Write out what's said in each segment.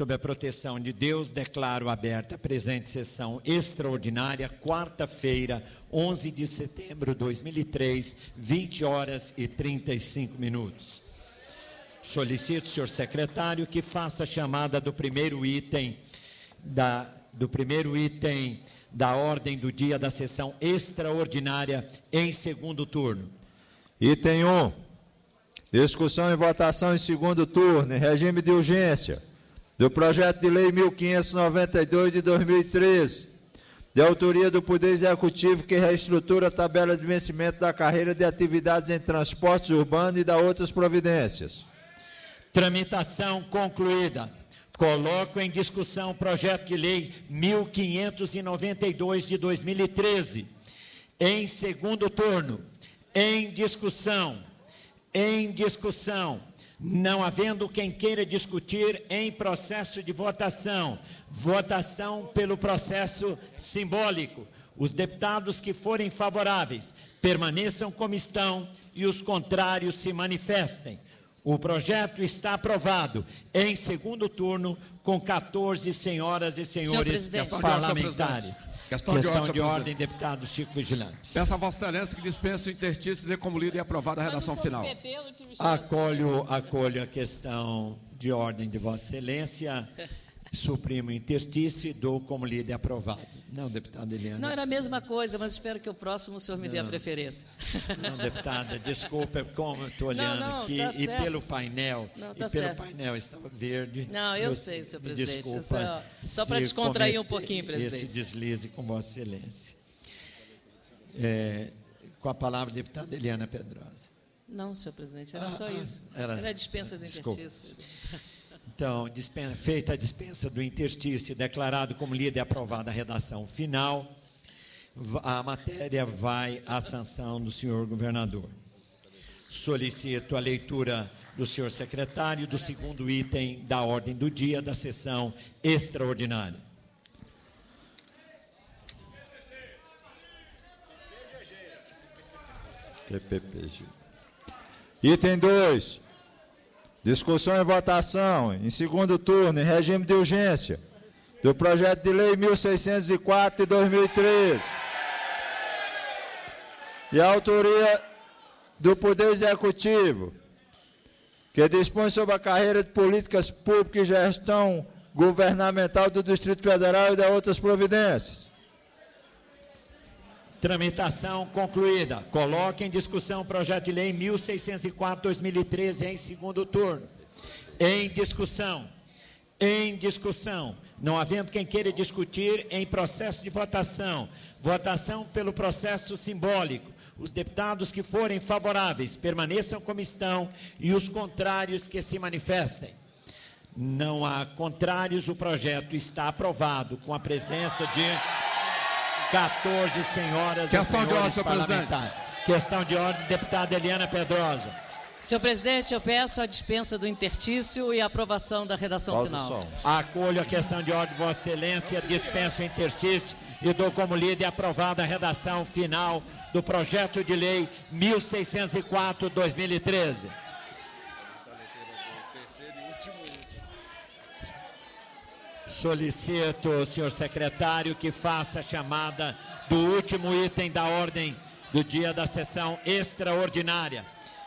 Sob a proteção de Deus, declaro aberta a presente sessão extraordinária, quarta-feira, 11 de setembro de 2003, 20 horas e 35 minutos. Solicito, senhor secretário, que faça a chamada do primeiro item da ordem do dia da sessão extraordinária em segundo turno. Item 1. Discussão e votação em segundo turno, em regime de urgência, do projeto de lei 1592 de 2013, de autoria do Poder Executivo, que reestrutura a tabela de vencimento da carreira de atividades em transportes urbanos e da outras providências. Tramitação concluída. Coloco em discussão o projeto de lei 1592 de 2013. Em segundo turno. Em discussão. Não havendo quem queira discutir, em processo de votação. Votação pelo processo simbólico. Os deputados que forem favoráveis permaneçam como estão e os contrários se manifestem. O projeto está aprovado em segundo turno com 14 senhoras e senhores parlamentares. Questão de ordem, deputado Chico Vigilante. Peço a Vossa Excelência que dispense o interstício, dê como lida e aprovada a redação final. Acolho a questão de ordem de Vossa Excelência, suprimo o interstício e dou como lida e aprovado. Não, deputada Eliana. Não, era a mesma coisa, mas espero que o próximo o senhor me dê a preferência. Não, deputada, desculpa, como eu estou olhando aqui, tá e certo. pelo painel, painel estava verde. Não, eu sei, senhor presidente. Desculpa. Só para descontrair um pouquinho, presidente. Esse deslize com Vossa Excelência. Com a palavra, deputada Eliana Pedrosa. Não, senhor presidente, era só isso. Era a dispensa do interstício. Então, feita a dispensa do interstício, declarado como lida e aprovada a redação final, a matéria vai à sanção do senhor governador. Solicito a leitura do senhor secretário do segundo item da ordem do dia da sessão extraordinária. PPPG. Item 2. Discussão e votação, em segundo turno, em regime de urgência, do projeto de lei 1604 de 2013. E a autoria do Poder Executivo, que dispõe sobre a carreira de políticas públicas e gestão governamental do Distrito Federal e de outras providências. Tramitação concluída. Coloque em discussão o projeto de lei 1604/2013 em segundo turno. Em discussão. Não havendo quem queira discutir, em processo de votação. Votação pelo processo simbólico. Os deputados que forem favoráveis permaneçam como estão e os contrários que se manifestem. Não há contrários, o projeto está aprovado com a presença de 14 senhoras e senhores parlamentares. Questão de ordem, deputada Eliana Pedrosa. Senhor presidente, eu peço a dispensa do interstício e a aprovação da redação final. Acolho a questão de ordem de Vossa Excelência, dispenso o interstício e dou como lida e aprovada a redação final do projeto de lei 1604/2013. Solicito, senhor secretário, que faça a chamada do último item da ordem do dia da sessão extraordinária.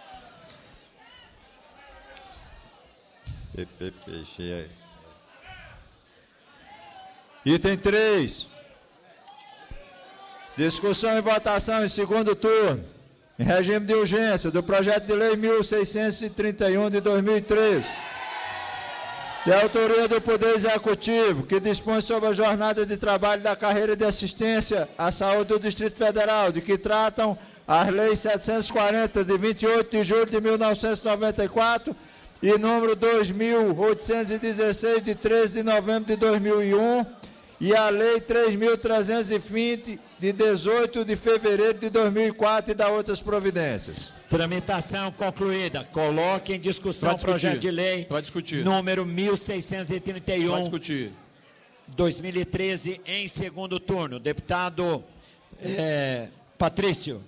Item 3. Discussão e votação em segundo turno, em regime de urgência, do projeto de lei 1631 de 2013. De autoria do Poder Executivo, que dispõe sobre a jornada de trabalho da carreira de assistência à saúde do Distrito Federal, de que tratam as leis 740, de 28 de julho de 1994, e número 2.816, de 13 de novembro de 2001, e a lei 3.320, de 18 de fevereiro de 2004, e da outras providências. Tramitação concluída. Coloque em discussão o projeto de lei número 1631, 2013, em segundo turno. Deputado Patrício.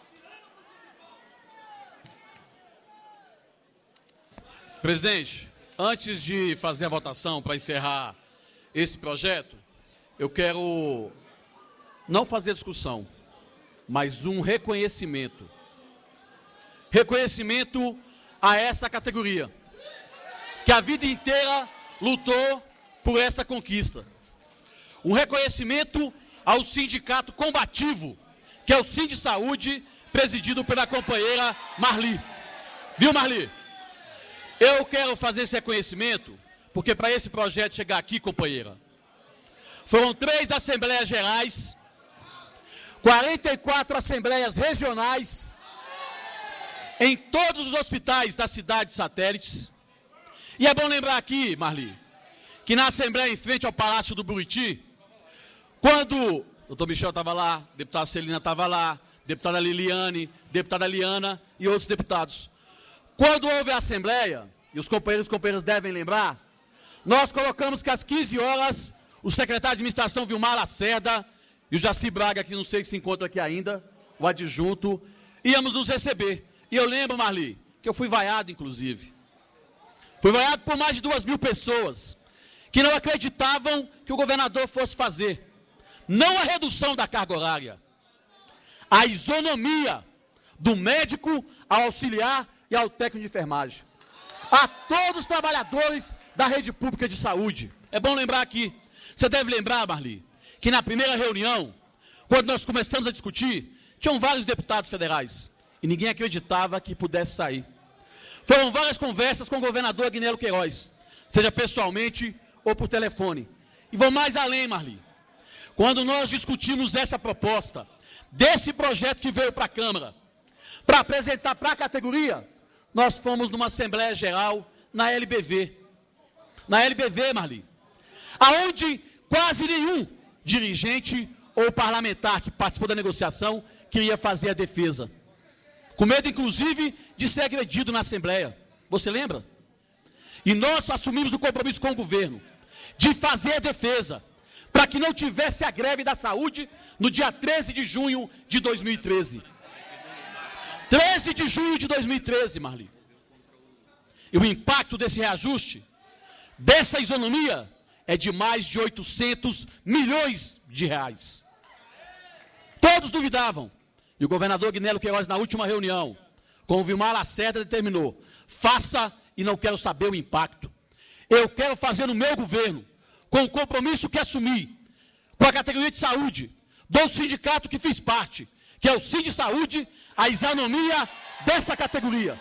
Presidente, Antes de fazer a votação para encerrar esse projeto, eu quero não fazer discussão, mas um reconhecimento. Reconhecimento a essa categoria, que a vida inteira lutou por essa conquista. Um reconhecimento ao sindicato combativo, que é o Sindisaúde, presidido pela companheira Marli. Viu, Marli? Eu quero fazer esse reconhecimento, porque para esse projeto chegar aqui, companheira, foram 3 Assembleias Gerais, 44 Assembleias Regionais, em todos os hospitais das cidades satélites. E é bom lembrar aqui, Marli, que na Assembleia em frente ao Palácio do Buriti, quando o doutor Michel estava lá, a deputada Celina estava lá, deputada Liliane, deputada Liana e outros deputados. Quando houve a Assembleia, e os companheiros e companheiras devem lembrar, nós colocamos que às 15 horas, o secretário de administração Vilmar Lacerda e o Jaci Braga, que não sei se encontra aqui ainda, o adjunto, íamos nos receber. E eu lembro, Marli, que eu fui vaiado, inclusive. Fui vaiado por mais de 2.000 pessoas que não acreditavam que o governador fosse fazer. Não a redução da carga horária, a isonomia do médico ao auxiliar e ao técnico de enfermagem. A todos os trabalhadores da rede pública de saúde. É bom lembrar aqui, você deve lembrar, Marli, que na primeira reunião, quando nós começamos a discutir, tinham vários deputados federais e ninguém acreditava que pudesse sair. Foram várias conversas com o governador Agnello Queiroz, seja pessoalmente ou por telefone. E vou mais além, Marli. Quando nós discutimos essa proposta, desse projeto que veio para a Câmara, para apresentar para a categoria, nós fomos numa Assembleia Geral na LBV. Na LBV, Marli, aonde quase nenhum dirigente ou parlamentar que participou da negociação queria fazer a defesa. Com medo, inclusive, de ser agredido na Assembleia. Você lembra? E nós assumimos o compromisso com o governo de fazer a defesa, para que não tivesse a greve da saúde no dia 13 de junho de 2013. 13 de junho de 2013, Marli. E o impacto desse reajuste, dessa isonomia, é de mais de 800 milhões de reais. Todos duvidavam. E o governador Agnello Queiroz, na última reunião, com o Vilmar Lacerda, determinou: faça e não quero saber o impacto. Eu quero fazer no meu governo, com o compromisso que assumi, com a categoria de saúde, do sindicato que fiz parte, que é o Sindisaúde, a isonomia dessa categoria.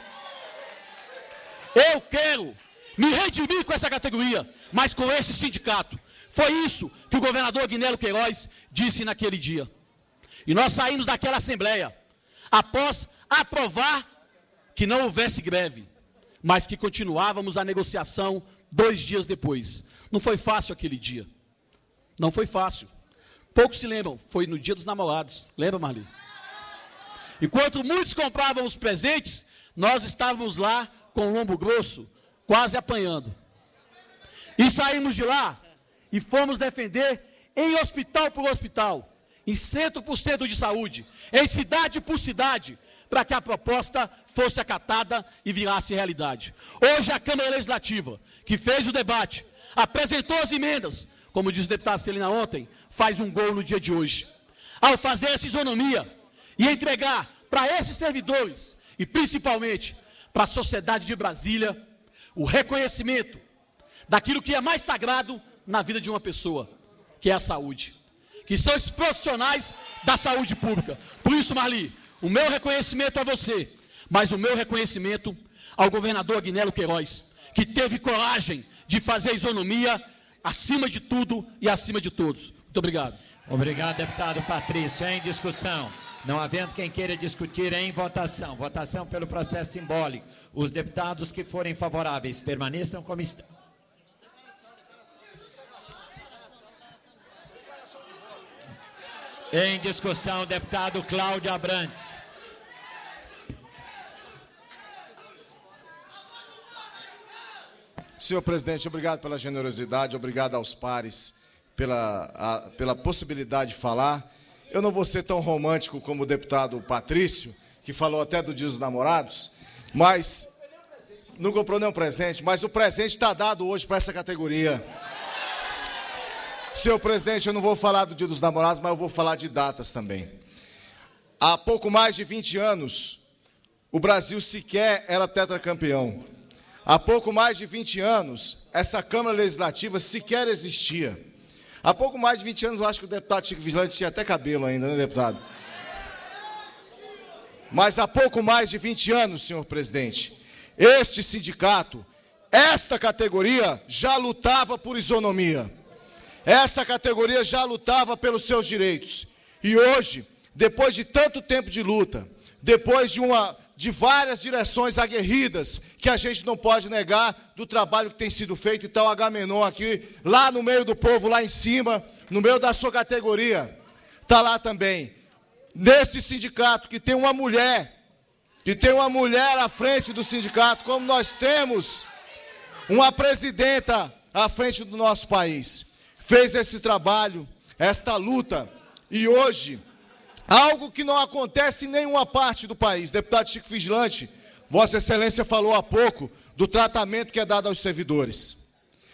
Eu quero me redimir com essa categoria, mas com esse sindicato. Foi isso que o governador Agnello Queiroz disse naquele dia. E nós saímos daquela Assembleia, após aprovar que não houvesse greve, mas que continuávamos a negociação 2 dias depois. Não foi fácil aquele dia. Não foi fácil. Poucos se lembram, foi no Dia dos Namorados. Lembra, Marli? Enquanto muitos compravam os presentes, nós estávamos lá com o lombo grosso, quase apanhando. E saímos de lá e fomos defender em hospital por hospital, em centro por centro de saúde, em cidade por cidade, para que a proposta fosse acatada e virasse realidade. Hoje a Câmara Legislativa, que fez o debate, apresentou as emendas, como disse o deputado Celina ontem, faz um gol no dia de hoje. Ao fazer essa isonomia e entregar para esses servidores, e principalmente para a sociedade de Brasília, o reconhecimento daquilo que é mais sagrado na vida de uma pessoa, que é a saúde, que são os profissionais da saúde pública. Por isso, Marli, o meu reconhecimento a você, mas o meu reconhecimento ao governador Agnello Queiroz, que teve coragem de fazer a isonomia acima de tudo e acima de todos. Muito obrigado. Obrigado, deputado Patrício. Em discussão. Não havendo quem queira discutir, em votação. Votação pelo processo simbólico. Os deputados que forem favoráveis permaneçam como estão. Em discussão, deputado Cláudio Abrantes. Senhor presidente, obrigado pela generosidade, obrigado aos pares pela possibilidade de falar. Eu não vou ser tão romântico como o deputado Patrício, que falou até do Dia dos Namorados, mas Não comprou nenhum presente, mas o presente está dado hoje para essa categoria. Senhor presidente, eu não vou falar do Dia dos Namorados, mas eu vou falar de datas também. Há pouco mais de 20 anos, o Brasil sequer era tetracampeão. Há pouco mais de 20 anos, essa Câmara Legislativa sequer existia. Há pouco mais de 20 anos, eu acho que o deputado Chico Vigilante tinha até cabelo ainda, né, deputado? Mas há pouco mais de 20 anos, senhor presidente, este sindicato, esta categoria, já lutava por isonomia. Essa categoria já lutava pelos seus direitos. E hoje, depois de tanto tempo de luta, depois de várias direções aguerridas, que a gente não pode negar do trabalho que tem sido feito, então Agamenon aqui, lá no meio do povo, lá em cima, no meio da sua categoria, está lá também. Nesse sindicato que tem uma mulher à frente do sindicato, como nós temos uma presidenta à frente do nosso país. Fez esse trabalho, esta luta, e hoje, algo que não acontece em nenhuma parte do país. Deputado Chico Vigilante, Vossa Excelência falou há pouco do tratamento que é dado aos servidores.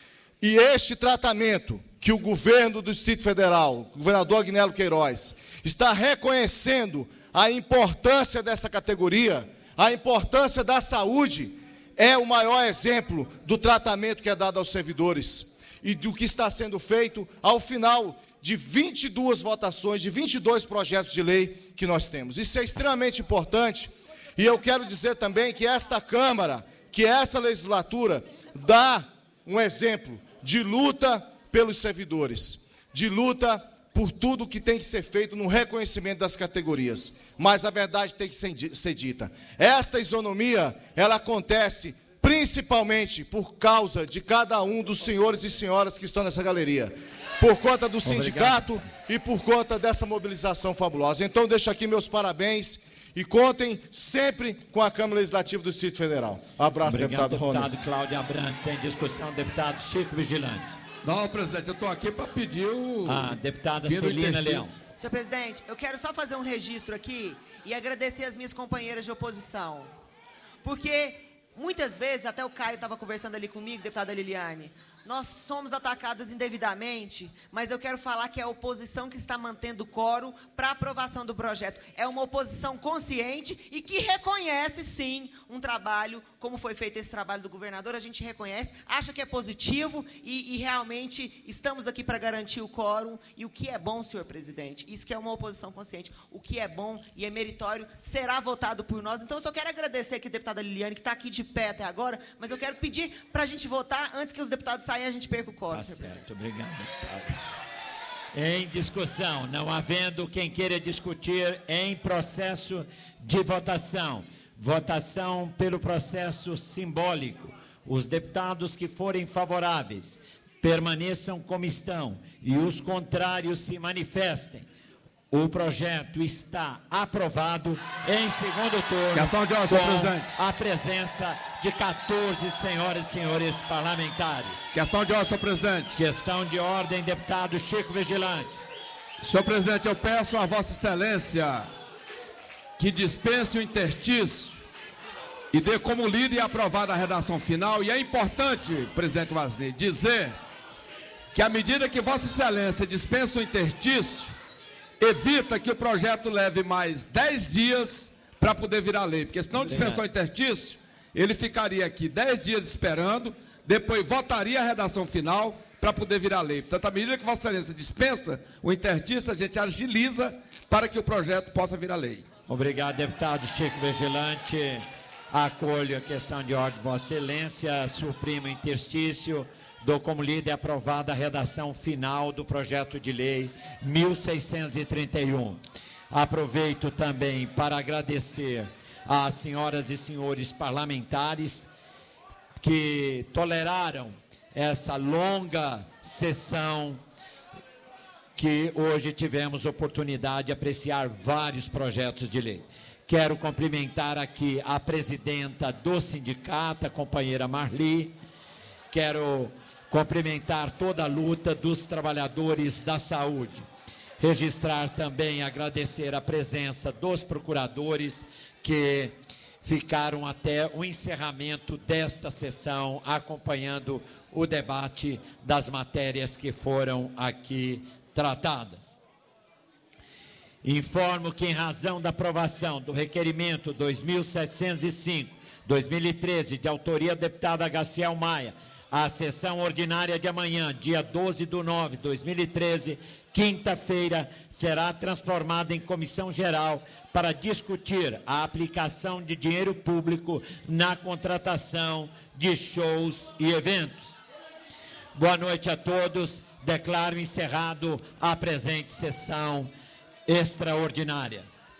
E este tratamento que o governo do Distrito Federal, o governador Agnello Queiroz, está reconhecendo a importância dessa categoria, a importância da saúde, é o maior exemplo do tratamento que é dado aos servidores e do que está sendo feito ao final de 22 votações, de 22 projetos de lei que nós temos. Isso é extremamente importante, e eu quero dizer também que esta Câmara, que essa legislatura, dá um exemplo de luta pelos servidores, de luta por tudo que tem que ser feito no reconhecimento das categorias. Mas a verdade tem que ser dita. Esta isonomia, ela acontece principalmente por causa de cada um dos senhores e senhoras que estão nessa galeria. Por conta do sindicato e por conta dessa mobilização fabulosa. Então, deixo aqui meus parabéns e contem sempre com a Câmara Legislativa do Distrito Federal. Abraço, obrigado, deputado Rony. Deputado Cláudio Abrantes, em discussão, deputado Chico Vigilante. Não, presidente, eu estou aqui para pedir o... deputada Celina Leão. Senhor presidente, eu quero só fazer um registro aqui e agradecer as minhas companheiras de oposição. Porque muitas vezes, até o Caio estava conversando ali comigo, deputada Liliane, nós somos atacadas indevidamente, mas eu quero falar que é a oposição que está mantendo o quórum para aprovação do projeto. É uma oposição consciente e que reconhece, sim, um trabalho, como foi feito esse trabalho do governador, a gente reconhece, acha que é positivo e realmente estamos aqui para garantir o quórum. E o que é bom, senhor presidente, isso que é uma oposição consciente, o que é bom e é meritório será votado por nós. Então eu só quero agradecer aqui a deputada Liliane, que está aqui de pé até agora, mas eu quero pedir para a gente votar antes que os deputados saiam e a gente perca o quórum. Tá certo, obrigado, deputado. Em discussão, não havendo quem queira discutir em processo de votação, votação pelo processo simbólico, os deputados que forem favoráveis permaneçam como estão e os contrários se manifestem. O projeto está aprovado em segundo turno com a presença de 14 senhoras e senhores parlamentares. Questão de ordem, senhor presidente. Questão de ordem, deputado Chico Vigilante. Senhor presidente, eu peço a Vossa Excelência que dispense o interstício e dê como lida e aprovada a redação final. E é importante, presidente Vazini, dizer que à medida que Vossa Excelência dispensa o interstício, evita que o projeto leve mais 10 dias para poder virar lei, porque se não dispensar o interstício, ele ficaria aqui 10 dias esperando, depois votaria a redação final para poder virar lei. Portanto, à medida que Vossa Excelência dispensa o interstício, a gente agiliza para que o projeto possa virar lei. Obrigado, deputado Chico Vigilante. Acolho a questão de ordem de Vossa Excelência, suprimo o interstício. Dou como lida e aprovada a redação final do projeto de lei 1631. Aproveito também para agradecer às senhoras e senhores parlamentares que toleraram essa longa sessão que hoje tivemos oportunidade de apreciar vários projetos de lei. Quero cumprimentar aqui a presidenta do sindicato, a companheira Marli. Quero cumprimentar toda a luta dos trabalhadores da saúde. Registrar também, agradecer a presença dos procuradores que ficaram até o encerramento desta sessão, acompanhando o debate das matérias que foram aqui tratadas. Informo que, em razão da aprovação do requerimento 2705/2013, de autoria do deputado Agaciel Maia, a sessão ordinária de amanhã, dia 12/9/2013, quinta-feira, será transformada em comissão geral para discutir a aplicação de dinheiro público na contratação de shows e eventos. Boa noite a todos. Declaro encerrado a presente sessão extraordinária.